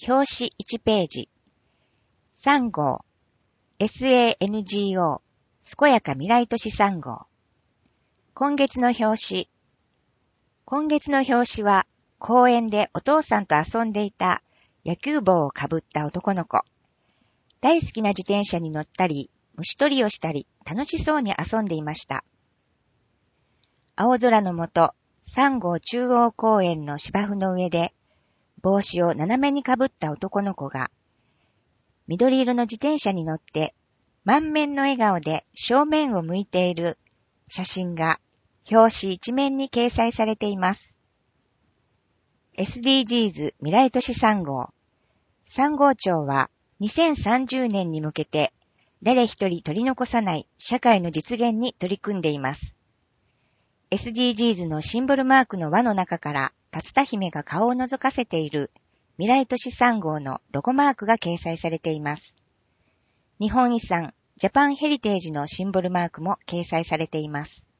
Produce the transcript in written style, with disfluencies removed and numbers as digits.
表紙1ページ。3号、SANGO、健やか未来都市3号。今月の表紙。今月の表紙は、公園でお父さんと遊んでいた野球帽をかぶった男の子。大好きな自転車に乗ったり、虫取りをしたり、楽しそうに遊んでいました。青空の下、3号中央公園の芝生の上で、帽子を斜めにかぶった男の子が、緑色の自転車に乗って、満面の笑顔で正面を向いている写真が表紙一面に掲載されています。SDGs 未来都市3号。3号庁は2030年に向けて誰一人取り残さない社会の実現に取り組んでいます。SDGs のシンボルマークの輪の中から竜田姫が顔を覗かせている未来都市3号のロゴマークが掲載されています。日本遺産ジャパンヘリテージのシンボルマークも掲載されています。